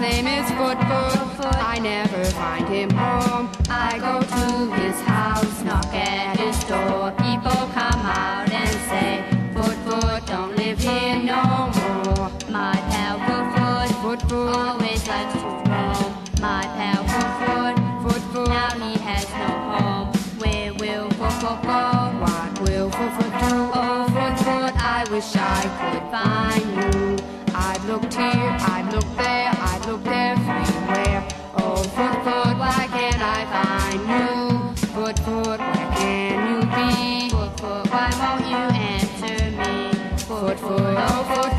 name is Foot Foot. I never find him home. I go to his house, knock at his door. People come out and say, Foot Foot don't live here no more. My pal Foot Foot always likes to roam. My pal Foot Foot now he has no home. Where will Foot Foot go? What will Foot Foot do? Oh Foot Foot, I wish I could find you. I've looked here, I've looked there, I've looked everywhere. Oh Foot Foot, why can't I find you? Foot Foot, where can you be? Foot Foot, why won't you answer me? Foot Foot, oh Foot